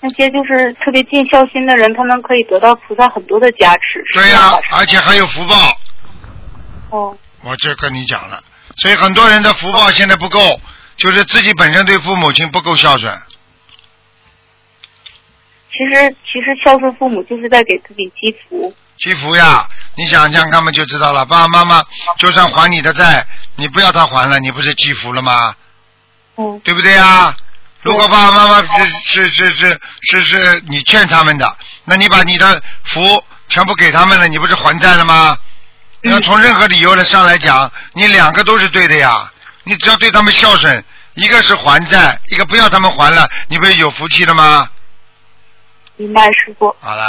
那些就是特别尽孝心的人，他们可以得到菩萨很多的加持。 对呀、而且还有福报。 哦。 我就跟你讲了，所以很多人的福报现在不够，就是自己本身对父母亲不够孝顺。 其实孝顺父母就是在给自己积福。 积福呀，你想想看嘛就知道了。爸爸妈妈就算还你的债，你不要他还了，你不是积福了吗？对不对呀？如果爸爸妈妈是你欠他们的，那你把你的福全部给他们了，你不是还债了吗？那从任何理由上来讲，你两个都是对的呀。你只要对他们孝顺，一个是还债，一个不要他们还了，你不是有福气了吗？ 明白，师傅。 好了。